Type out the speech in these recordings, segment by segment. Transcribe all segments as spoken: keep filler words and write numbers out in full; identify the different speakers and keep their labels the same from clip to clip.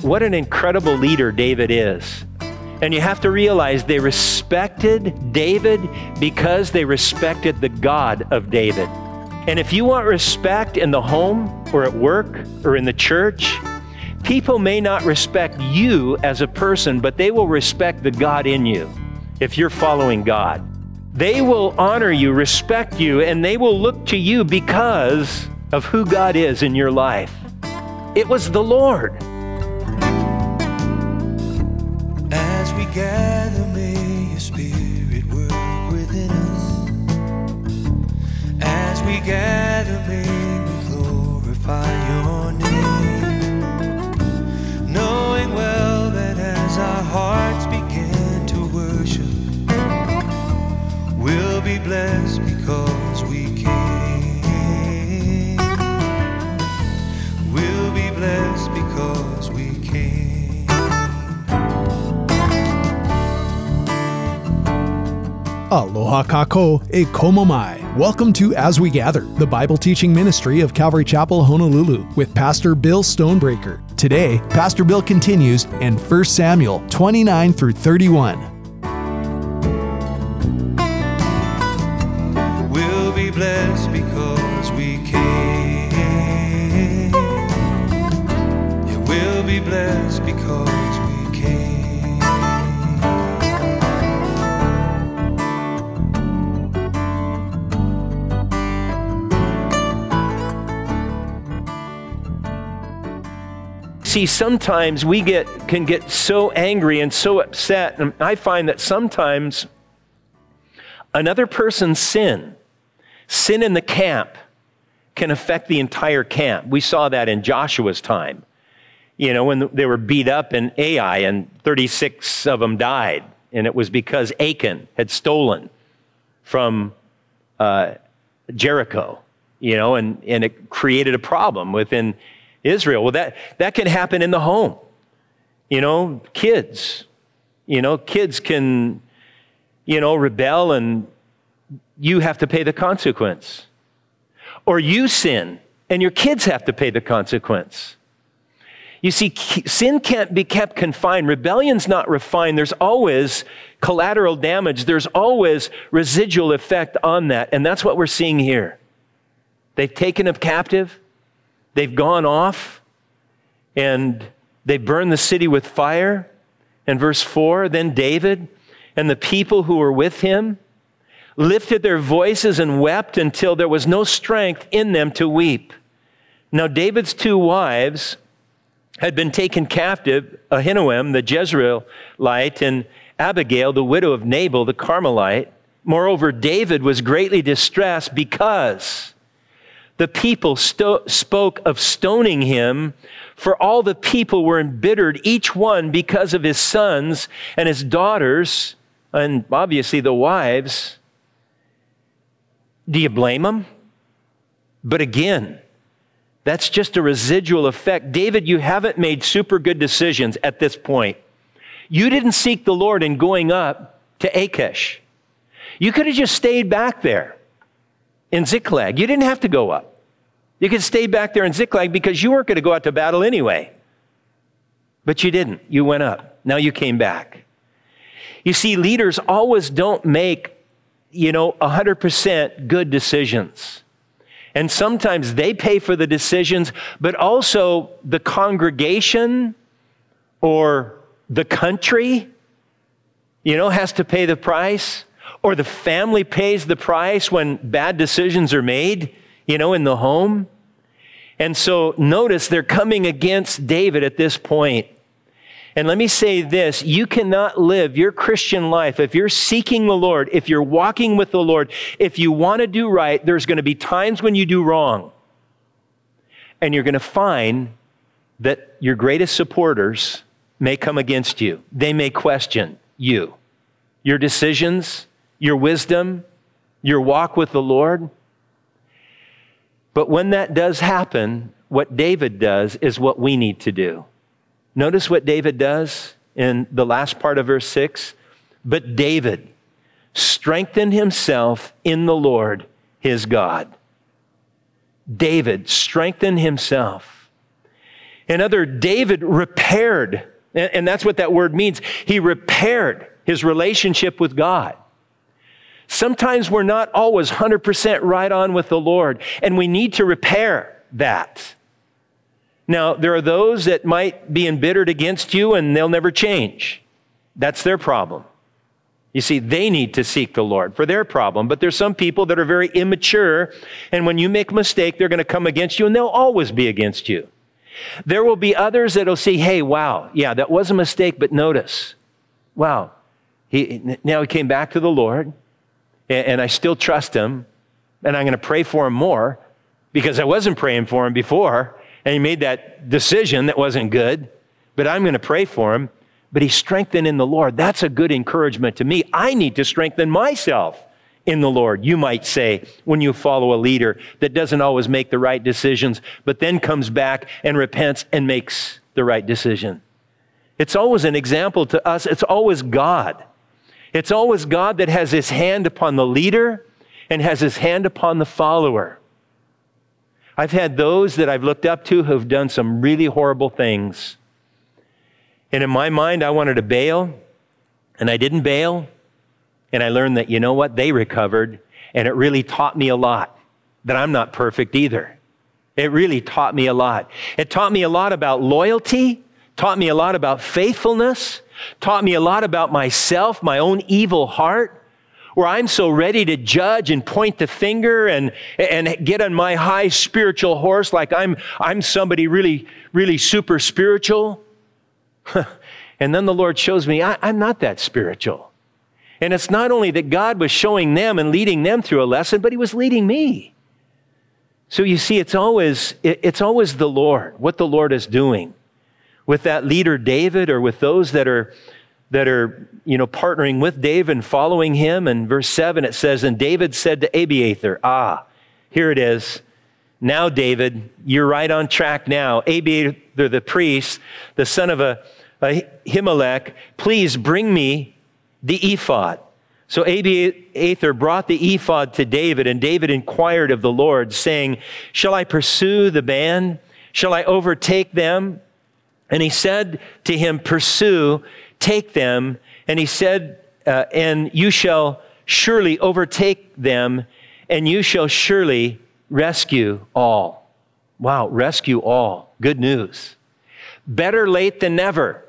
Speaker 1: what an incredible leader David is. And you have to realize they respected David because they respected the God of David. And if you want respect in the home or at work or in the church, people may not respect you as a person, but they will respect the God in you if you're following God. They will honor you, respect you, and they will look to you because of who God is in your life. It was the Lord.
Speaker 2: As we gather, may your spirit work within us. As we gather, may we glorify your name. Knowing well that as our hearts begin to worship, we'll be blessed because we came. We'll be blessed because we came.
Speaker 3: Aloha kako e komo mai. Welcome to As We Gather, the Bible teaching ministry of Calvary Chapel, Honolulu, with Pastor Bill Stonebreaker. Today, Pastor Bill continues in First Samuel twenty-nine through thirty-one.
Speaker 2: We'll be blessed because we came. Yeah, we'll be blessed because we came.
Speaker 1: See, sometimes we get can get so angry and so upset, and I find that sometimes another person's sin, sin in the camp, can affect the entire camp. We saw that in Joshua's time, you know, when they were beat up in Ai and thirty-six of them died, and it was because Achan had stolen from uh, Jericho, you know, and, and it created a problem within Israel. Well, that, that can happen in the home. You know, kids, you know, kids can, you know, rebel and you have to pay the consequence. Or you sin and your kids have to pay the consequence. You see, sin can't be kept confined. Rebellion's not refined. There's always collateral damage. There's always residual effect on that. And that's what we're seeing here. They've taken him captive. They've gone off and they burned the city with fire. And verse four, then David and the people who were with him lifted their voices and wept until there was no strength in them to weep. Now David's two wives had been taken captive, Ahinoam, the Jezreelite, and Abigail, the widow of Nabal, the Carmelite. Moreover, David was greatly distressed because the people sto- spoke of stoning him, for all the people were embittered, each one because of his sons and his daughters, and obviously the wives. Do you blame them? But again, that's just a residual effect. David, you haven't made super good decisions at this point. You didn't seek the Lord in going up to Achish. You could have just stayed back there in Ziklag. You didn't have to go up. You could stay back there in Ziklag because you weren't going to go out to battle anyway. But you didn't. You went up. Now you came back. You see, leaders always don't make, you know, one hundred percent good decisions. And sometimes they pay for the decisions, but also the congregation or the country, you know, has to pay the price, or the family pays the price when bad decisions are made, you know, in the home. And so notice they're coming against David at this point. And let me say this, you cannot live your Christian life if you're seeking the Lord, if you're walking with the Lord, if you want to do right, there's going to be times when you do wrong. And you're going to find that your greatest supporters may come against you. They may question you, your decisions, your wisdom, your walk with the Lord. But when that does happen, what David does is what we need to do. Notice what David does in the last part of verse six. But David strengthened himself in the Lord, his God. David strengthened himself. And other, David repaired, and that's what that word means. He repaired his relationship with God. Sometimes we're not always one hundred percent right on with the Lord, and we need to repair that. Now, there are those that might be embittered against you and they'll never change. That's their problem. You see, they need to seek the Lord for their problem. But there's some people that are very immature, and when you make a mistake, they're going to come against you, and they'll always be against you. There will be others that'll say, hey, wow, yeah, that was a mistake, but notice, wow, he now he came back to the Lord, and, and I still trust him, and I'm going to pray for him more because I wasn't praying for him before, and he made that decision that wasn't good, but I'm going to pray for him. But he's strengthened in the Lord. That's a good encouragement to me. I need to strengthen myself in the Lord, you might say, when you follow a leader that doesn't always make the right decisions, but then comes back and repents and makes the right decision. It's always an example to us. It's always God. It's always God that has his hand upon the leader and has his hand upon the follower. I've had those that I've looked up to who've done some really horrible things. And in my mind, I wanted to bail, and I didn't bail. And I learned that, you know what, they recovered, and it really taught me a lot, that I'm not perfect either. It really taught me a lot. It taught me a lot about loyalty, taught me a lot about faithfulness, taught me a lot about myself, my own evil heart, where I'm so ready to judge and point the finger and, and get on my high spiritual horse like I'm, I'm somebody really, really super spiritual. And then the Lord shows me I, I'm not that spiritual. And it's not only that God was showing them and leading them through a lesson, but he was leading me. So you see, it's always, it, it's always the Lord, what the Lord is doing. With that leader David, or with those that are, that are, you know, partnering with David and following him. And verse seven, it says, and David said to Abiathar, ah, here it is. Now, David, you're right on track now. Abiathar the priest, the son of a, a Himelech, please bring me the ephod. So Abiathar brought the ephod to David, and David inquired of the Lord, saying, shall I pursue the band? Shall I overtake them? And he said to him, pursue, take them. And he said, uh, and you shall surely overtake them, and you shall surely rescue all. Wow, rescue all. Good news. Better late than never.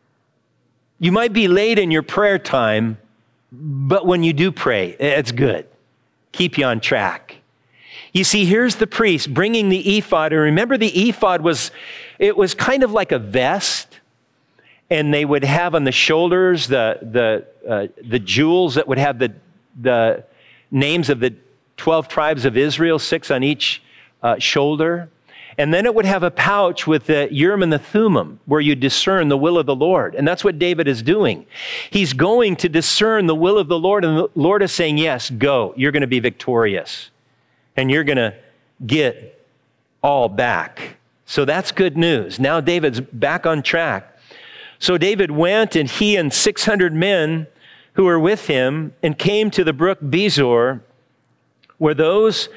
Speaker 1: You might be late in your prayer time, but when you do pray, it's good. Keep you on track. You see, here's the priest bringing the ephod. And remember, the ephod was, it was kind of like a vest. And they would have on the shoulders the, the, uh, the jewels that would have the, the names of the twelve tribes of Israel, six on each uh, shoulder. And then it would have a pouch with the Urim and the Thummim, where you discern the will of the Lord. And that's what David is doing. He's going to discern the will of the Lord, and the Lord is saying, yes, go. You're going to be victorious. And you're going to get all back. So that's good news. Now David's back on track. So David went, and he and six hundred men who were with him, and came to the brook Bezor, where those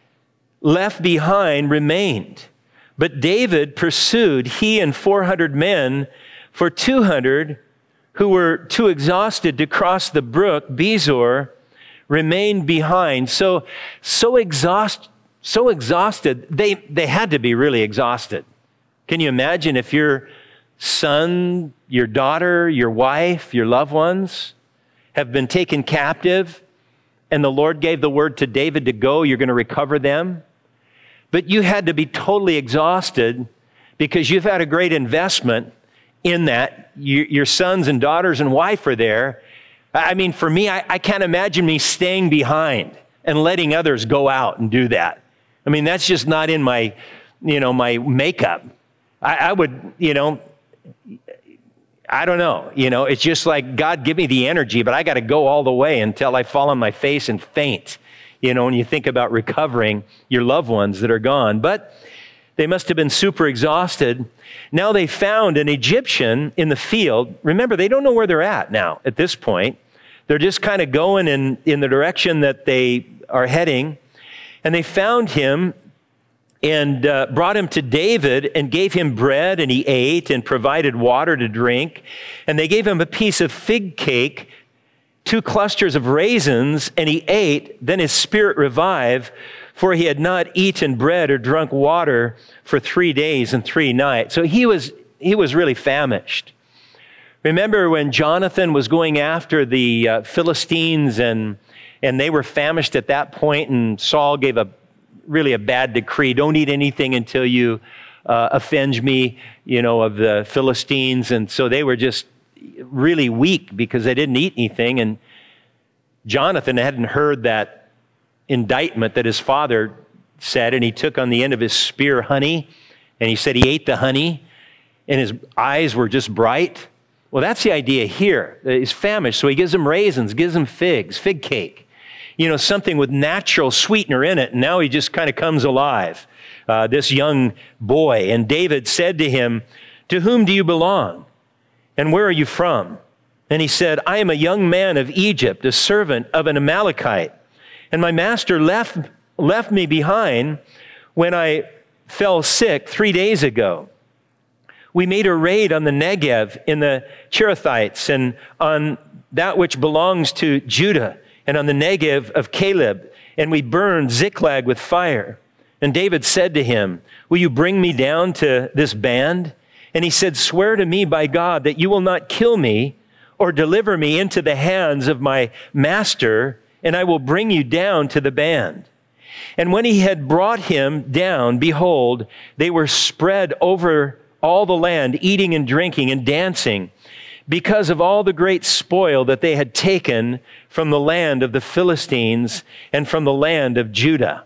Speaker 1: left behind remained. But David pursued, he and four hundred men, for two hundred who were too exhausted to cross the brook Bezor remained behind. So, so exhaust, so exhausted, they, they had to be really exhausted. Can you imagine if your son, your daughter, your wife, your loved ones have been taken captive, and the Lord gave the word to David to go, you're going to recover them. But you had to be totally exhausted because you've had a great investment in that. You, your sons and daughters and wife are there. I mean, for me, I, I can't imagine me staying behind and letting others go out and do that. I mean, that's just not in my, you know, my makeup. I, I would, you know, I don't know, you know, it's just like, God, give me the energy, but I got to go all the way until I fall on my face and faint, you know, when you think about recovering your loved ones that are gone. But they must have been super exhausted. Now they found an Egyptian in the field. Remember, they don't know where they're at now at this point. They're just kind of going in, in the direction that they are heading. And they found him and uh, brought him to David and gave him bread, and he ate, and provided water to drink. And they gave him a piece of fig cake, two clusters of raisins, and he ate. Then his spirit revived, for he had not eaten bread or drunk water for three days and three nights. So he was he was really famished. Remember when Jonathan was going after the uh, Philistines, and and they were famished at that point, and Saul gave a really a bad decree: don't eat anything until you uh, avenge me, you know, of the Philistines. And so they were just really weak because they didn't eat anything. And Jonathan hadn't heard that indictment that his father said, and he took on the end of his spear honey, and he said he ate the honey, and his eyes were just bright. Well, that's the idea here. He's famished, so he gives him raisins, gives him figs, fig cake, you know, something with natural sweetener in it, and now he just kind of comes alive, uh, this young boy. And David said to him, "To whom do you belong, and where are you from?" And he said, "I am a young man of Egypt, a servant of an Amalekite. And my master left, left me behind when I fell sick three days ago. We made a raid on the Negev in the Cherethites, and on that which belongs to Judah, and on the Negev of Caleb, and we burned Ziklag with fire." And David said to him, "Will you bring me down to this band?" And he said, "Swear to me by God that you will not kill me or deliver me into the hands of my master, and I will bring you down to the band." And when he had brought him down, behold, they were spread over all the land, eating and drinking and dancing, because of all the great spoil that they had taken from the land of the Philistines and from the land of Judah.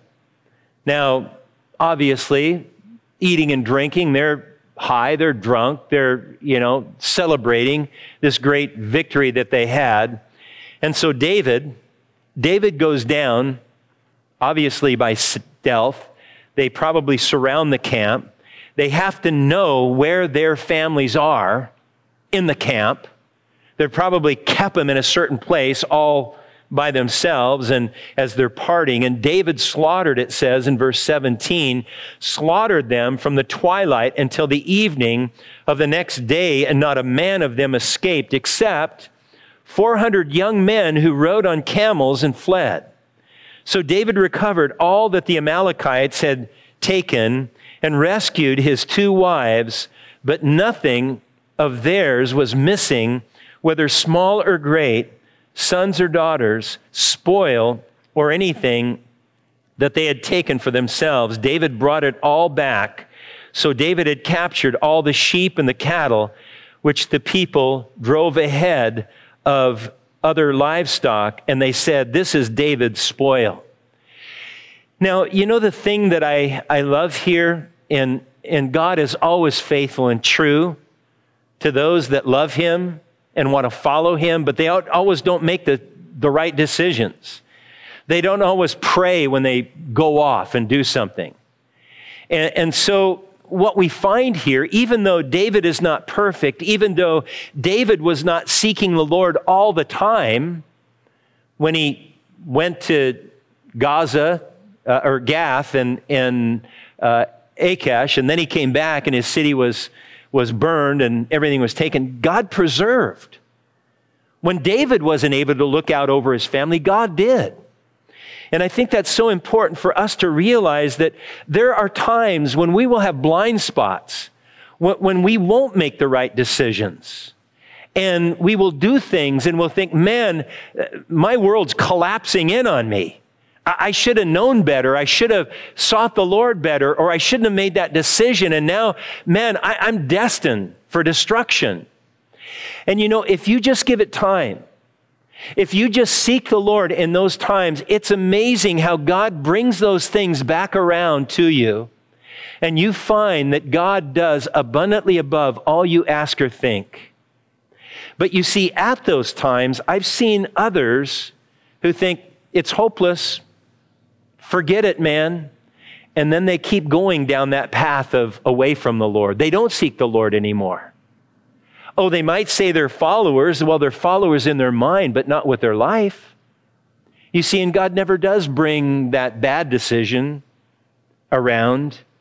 Speaker 1: Now, obviously, eating and drinking, they're high, they're drunk, they're, you know, celebrating this great victory that they had. And so David, David goes down, obviously by stealth. They probably surround the camp. They have to know where their families are in the camp. They're probably kept them in a certain place all by themselves, and as they're parting. And David slaughtered, it says in verse seventeen, slaughtered them from the twilight until the evening of the next day, and not a man of them escaped, except four hundred young men who rode on camels and fled. So David recovered all that the Amalekites had taken and rescued his two wives, but nothing of theirs was missing, whether small or great, sons or daughters, spoil, or anything that they had taken for themselves. David brought it all back. So David had captured all the sheep and the cattle, which the people drove ahead of other livestock, and they said, "This is David's spoil." Now, you know the thing that I, I love here, and, and God is always faithful and true to those that love him and want to follow him, but they always don't make the, the right decisions. They don't always pray when they go off and do something. And, and so what we find here, even though David is not perfect, even though David was not seeking the Lord all the time, when he went to Gaza, uh, or Gath and, and uh, Achash, and then he came back and his city was was burned and everything was taken, God preserved. When David wasn't able to look out over his family, God did. And I think that's so important for us to realize that there are times when we will have blind spots, when we won't make the right decisions. And we will do things and we'll think, man, my world's collapsing in on me. I should have known better. I should have sought the Lord better, or I shouldn't have made that decision. And now, man, I, I'm destined for destruction. And you know, if you just give it time, if you just seek the Lord in those times, it's amazing how God brings those things back around to you. And you find that God does abundantly above all you ask or think. But you see, at those times, I've seen others who think it's hopeless. Forget it, man. And then they keep going down that path of away from the Lord. They don't seek the Lord anymore. Oh, they might say they're followers. Well, they're followers in their mind, but not with their life. You see, and God never does bring that bad decision around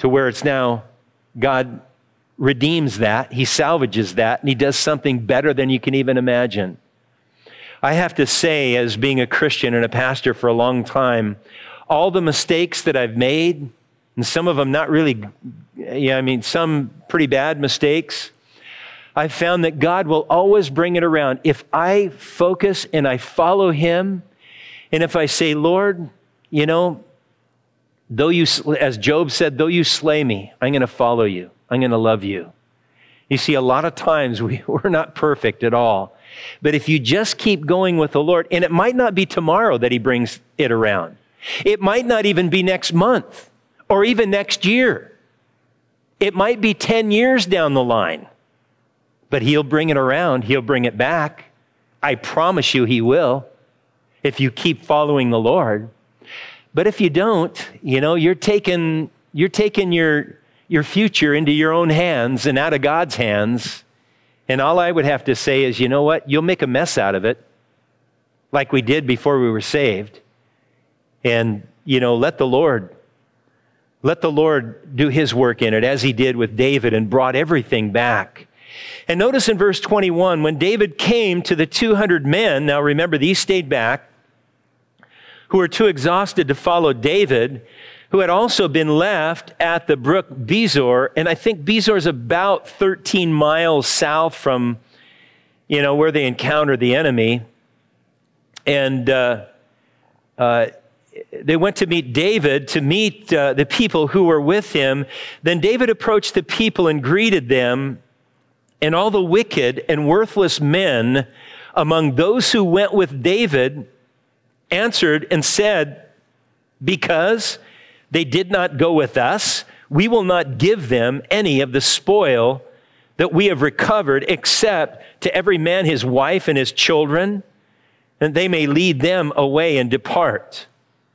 Speaker 1: to where it's now God redeems that, he salvages that, and he does something better than you can even imagine. I have to say, as being a Christian and a pastor for a long time, all the mistakes that I've made, and some of them not really, yeah, I mean, some pretty bad mistakes, I've found that God will always bring it around. If I focus and I follow him, and if I say, Lord, you know, though you, as Job said, though you slay me, I'm going to follow you. I'm going to love you. You see, a lot of times we, we're not perfect at all. But if you just keep going with the Lord, and it might not be tomorrow that he brings it around. It might not even be next month or even next year. It might be ten years down the line. But he'll bring it around. He'll bring it back. I promise you he will, if you keep following the Lord. But if you don't, you know, you're taking, you're taking your, your future into your own hands and out of God's hands. And all I would have to say is, you know what? You'll make a mess out of it, like we did before we were saved. And, you know, let the Lord, let the Lord do his work in it, as he did with David and brought everything back. And notice in verse twenty-one, when David came to the two hundred men, now remember, these stayed back, who were too exhausted to follow David, who had also been left at the brook Bezor. And I think Bezor is about thirteen miles south from, you know, where they encountered the enemy. And uh, uh, they went to meet David, to meet uh, the people who were with him. Then David approached the people and greeted them. And all the wicked and worthless men among those who went with David answered and said, because they did not go with us, we will not give them any of the spoil that we have recovered, except to every man his wife and his children, and they may lead them away and depart.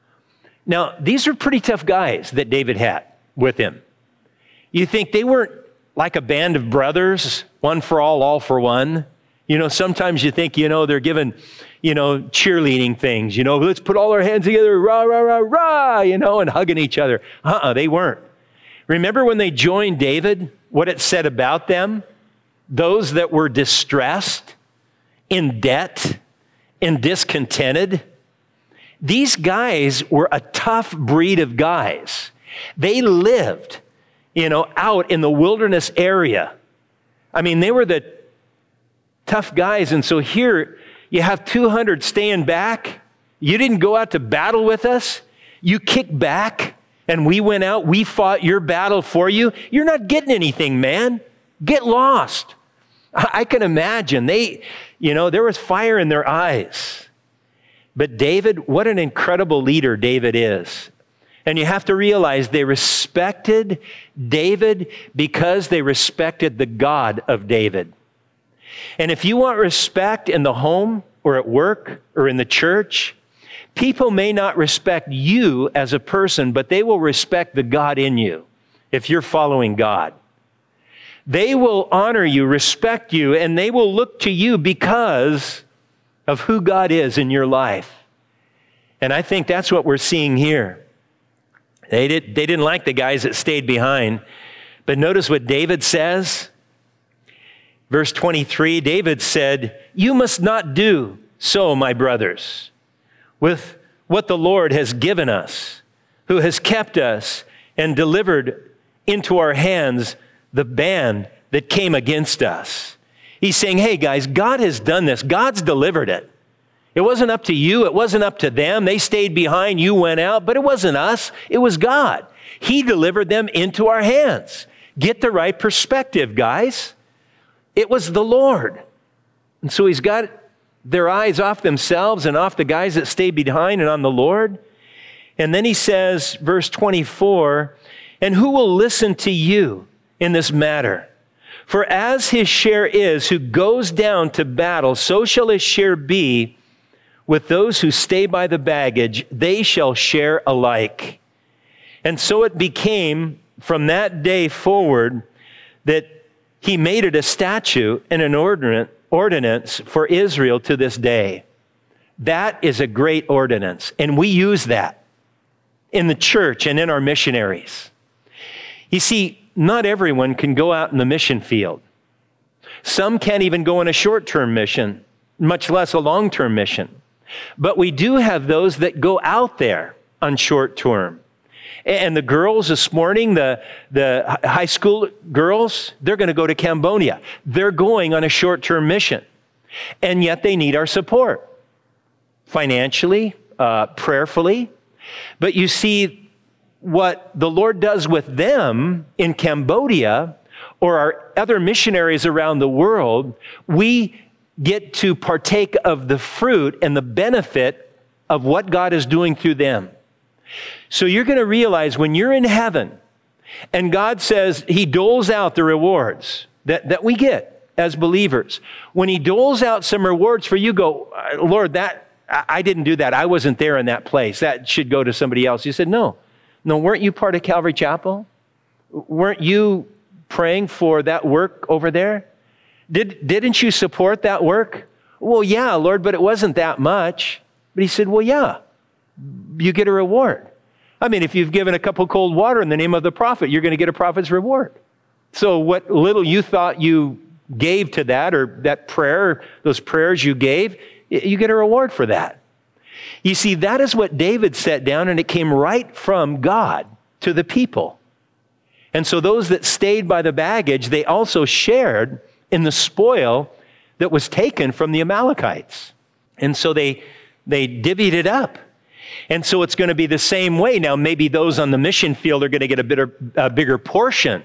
Speaker 1: Now, these are pretty tough guys that David had with him. You think they weren't like a band of brothers, one for all, all for one? You know, sometimes you think, you know, they're given, you know, cheerleading things, you know, let's put all our hands together, rah, rah, rah, rah, you know, and hugging each other. Uh-uh, they weren't. Remember when they joined David, what it said about them? Those that were distressed, in debt, and discontented. These guys were a tough breed of guys. They lived, you know, out in the wilderness area. I mean, they were the tough guys. And so here you have two hundred staying back. You didn't go out to battle with us. You kicked back and we went out. We fought your battle for you. You're not getting anything, man. Get lost. I can imagine they, you know, there was fire in their eyes. But David, what an incredible leader David is. And you have to realize they respected David because they respected the God of David. And if you want respect in the home or at work or in the church, people may not respect you as a person, but they will respect the God in you if you're following God. They will honor you, respect you, and they will look to you because of who God is in your life. And I think that's what we're seeing here. They, did, they didn't like the guys that stayed behind. But notice what David says. Verse twenty-three, David said, "You must not do so, my brothers, with what the Lord has given us, who has kept us and delivered into our hands the band that came against us." He's saying, hey guys, God has done this. God's delivered it. It wasn't up to you. It wasn't up to them. They stayed behind. You went out. But it wasn't us. It was God. He delivered them into our hands. Get the right perspective, guys. It was the Lord. And so he's got their eyes off themselves and off the guys that stayed behind and on the Lord. And then he says, verse twenty-four, "And who will listen to you in this matter? For as his share is who goes down to battle, so shall his share be with those who stay by the baggage. They shall share alike." And so it became from that day forward that he made it a statute and an ordinance for Israel to this day. That is a great ordinance, and we use that in the church and in our missionaries. You see, not everyone can go out in the mission field. Some can't even go on a short-term mission, much less a long-term mission. But we do have those that go out there on short-term. And the girls this morning, the, the high school girls, they're going to go to Cambodia. They're going on a short-term mission. And yet they need our support, financially, uh, prayerfully. But you see, what the Lord does with them in Cambodia or our other missionaries around the world, we get to partake of the fruit and the benefit of what God is doing through them. So you're going to realize when you're in heaven and God says he doles out the rewards that, that we get as believers. When he doles out some rewards for you, go, Lord, that I didn't do that. I wasn't there in that place. That should go to somebody else. You said, no. No, weren't you part of Calvary Chapel? Weren't you praying for that work over there? Did, didn't you support that work? Well, yeah, Lord, but it wasn't that much. But he said, well, yeah, you get a reward. I mean, if you've given a cup of cold water in the name of the prophet, you're going to get a prophet's reward. So what little you thought you gave to that, or that prayer, those prayers you gave, you get a reward for that. You see, that is what David set down, and it came right from God to the people. And so those that stayed by the baggage, they also shared in the spoil that was taken from the Amalekites. And so they, they divvied it up. And so it's going to be the same way. Now, maybe those on the mission field are going to get a, bit of, a bigger portion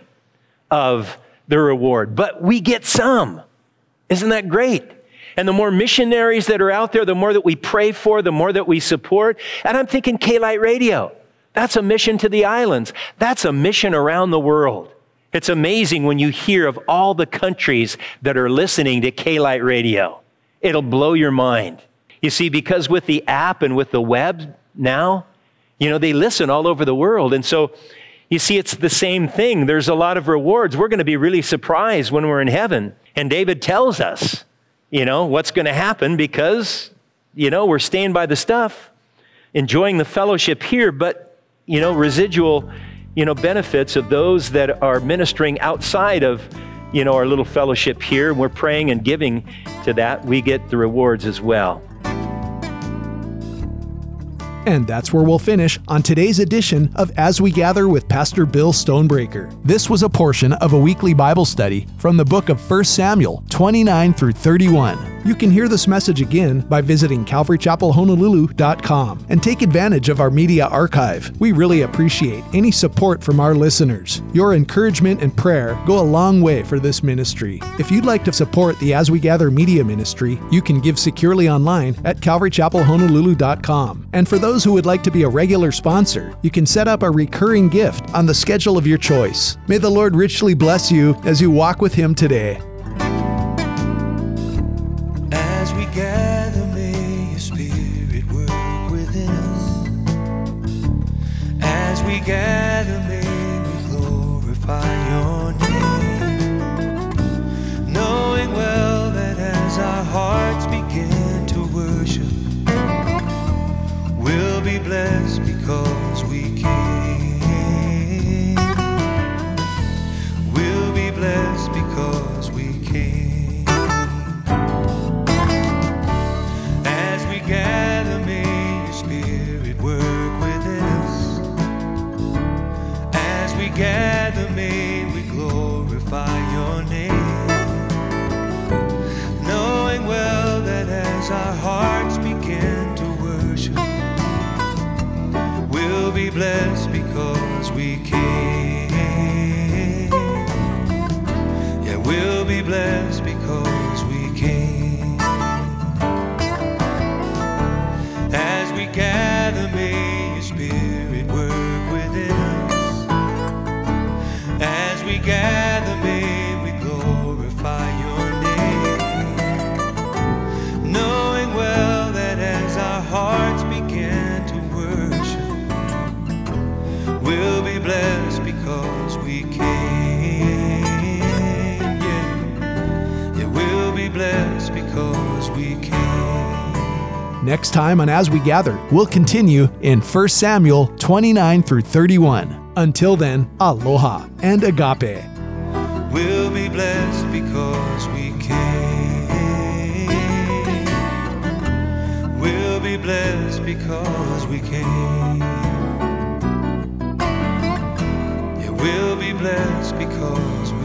Speaker 1: of the reward, but we get some. Isn't that great? And the more missionaries that are out there, the more that we pray for, the more that we support. And I'm thinking K-Light Radio. That's a mission to the islands. That's a mission around the world. It's amazing when you hear of all the countries that are listening to K-Light Radio. It'll blow your mind. You see, because with the app and with the web now, you know, they listen all over the world. And so, you see, it's the same thing. There's a lot of rewards. We're going to be really surprised when we're in heaven. And David tells us, you know, what's going to happen because, you know, we're staying by the stuff, enjoying the fellowship here, but, you know, residual, you know, benefits of those that are ministering outside of, you know, our little fellowship here. We're praying and giving to that. We get the rewards as well.
Speaker 3: And that's where we'll finish on today's edition of As We Gather with Pastor Bill Stonebreaker. This was a portion of a weekly Bible study from the book of First Samuel twenty-nine through thirty-one. You can hear this message again by visiting calvary chapel honolulu dot com and take advantage of our media archive. We really appreciate any support from our listeners. Your encouragement and prayer go a long way for this ministry. If you'd like to support the As We Gather media ministry, you can give securely online at calvary chapel honolulu dot com. And for those who would like to be a regular sponsor, you can set up a recurring gift on the schedule of your choice. May the Lord richly bless you as you walk with Him today.
Speaker 2: As we gather, may your Spirit work within us. As we gather, may we glorify your name, knowing well that as our hearts begin to worship, we'll be blessed because we came. We'll be blessed because we came. As we gather, may your Spirit work within us. As we gather, may we glorify your name, knowing well that as our hearts begin to worship, we'll be blessed because we came. Yeah, we'll be blessed because we came. As we gather, may your Spirit work within us. As we gather, may we glorify your name, knowing well that as our hearts begin to we'll be blessed because we came. Yeah, yeah, we'll be blessed because we came.
Speaker 3: Next time on As We Gather, we'll continue in First Samuel twenty-nine through thirty-one. Until then, aloha and agape.
Speaker 2: We'll be blessed because we came. We'll be blessed because we came. Yeah, we'll be blessed because we